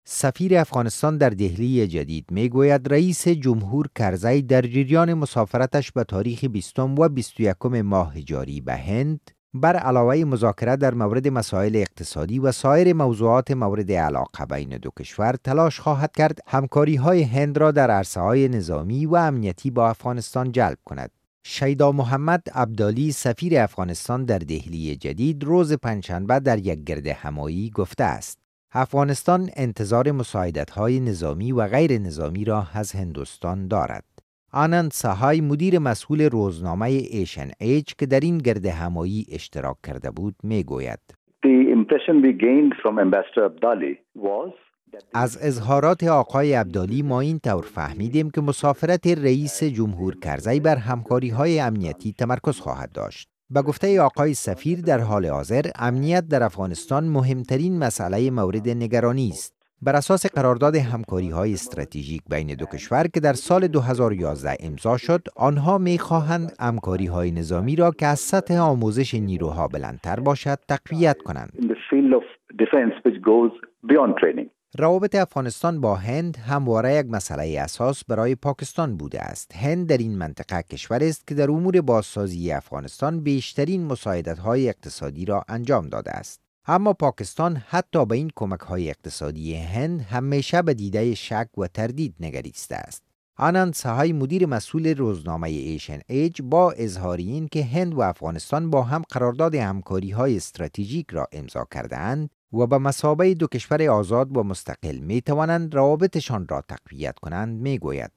سفیر افغانستان در دهلی جدید میگوید رئیس جمهور کرزی در جریان مسافرتش به تاریخ 20 و 21 ماه جاری به هند بر علاوه مذاکره در مورد مسائل اقتصادی و سایر موضوعات مورد علاقه بین دو کشور تلاش خواهد کرد همکاری‌های هند را در عرصه‌های نظامی و امنیتی با افغانستان جلب کند. شیدا محمد عبدالی سفیر افغانستان در دهلی جدید روز پنجشنبه در یک گرد همایی گفته است افغانستان انتظار مساعدت‌های نظامی و غیر نظامی را از هندوستان دارد. آنند سهای مدیر مسئول روزنامه ایشن ایج که در این گرد همایی اشتراک کرده بود میگوید از اظهارات آقای عبدالی ما این طور فهمیدیم که مسافرت رئیس جمهور کرزی بر همکاری‌های امنیتی تمرکز خواهد داشت. به گفته آقای سفیر در حال حاضر امنیت در افغانستان مهمترین مسئله مورد نگرانی است. بر اساس قرارداد همکاری‌های استراتژیک بین دو کشور که در سال 2011 امضا شد، آنها می‌خواهند همکاری‌های نظامی را که از سطح آموزش نیروها بلندتر باشد تقویت کنند. روابط افغانستان با هند همواره یک مسئله اساس برای پاکستان بوده است. هند در این منطقه کشور است که در امور بازسازی افغانستان بیشترین مساعدت‌های اقتصادی را انجام داده است. اما پاکستان حتی به این کمک‌های اقتصادی هند همیشه به دیده شک و تردید نگریسته است. آنند سهای مدیر مسئول روزنامه ایشن ایج با اظهار این که هند و افغانستان با هم قرارداد همکاری‌های استراتژیک را امضا کرده‌اند و به مثابه دو کشور آزاد و مستقل می توانند روابطشان را تقویت کنند میگوید.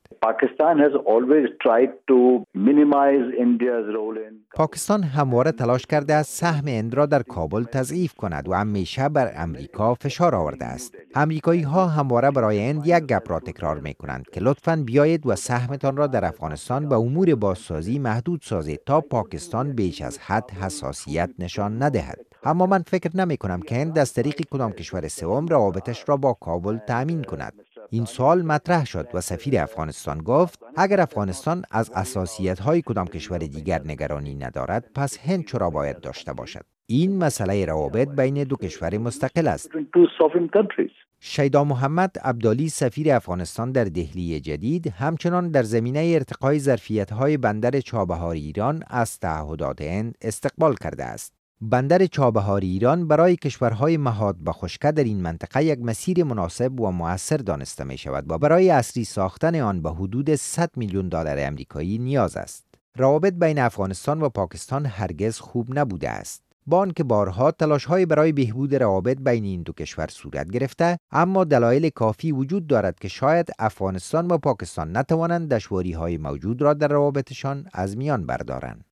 پاکستان همواره تلاش کرده است سهم هند را در کابل تضعیف کند و همیشه بر امریکا فشار آورده است. امریکایی ها همواره برای هند یک گپ را تکرار می کنند که لطفاً بیایید و سهمتان را در افغانستان به امور بازسازی محدود سازید تا پاکستان بیش از حد حساسیت نشان ندهد. اما من فکر نمی کنم که هند از طریق کدام کشور سوم روابطش را با کابل تأمین کند. این سوال مطرح شد و سفیر افغانستان گفت اگر افغانستان از حساسیت‌های کدام کشور دیگر نگرانی ندارد پس هند چرا باید داشته باشد؟ این مسئله روابط بین دو کشور مستقل است. شیدا محمد عبدالی سفیر افغانستان در دهلی جدید همچنان در زمینه ارتقای ظرفیت‌های بندر چابهار ایران از تعهدات هند استقبال کرده است. بندر چابهار ایران برای کشورهای مهاد به خشکه در این منطقه یک مسیر مناسب و مؤثر دانسته می شود و برای عصری ساختن آن به حدود 100 میلیون دلار آمریکایی نیاز است. روابط بین افغانستان و پاکستان هرگز خوب نبوده است. با آنکه بارها تلاش‌های برای بهبود روابط بین این دو کشور صورت گرفته، اما دلایل کافی وجود دارد که شاید افغانستان و پاکستان نتوانند دشواری‌های موجود را در روابطشان از میان بردارند.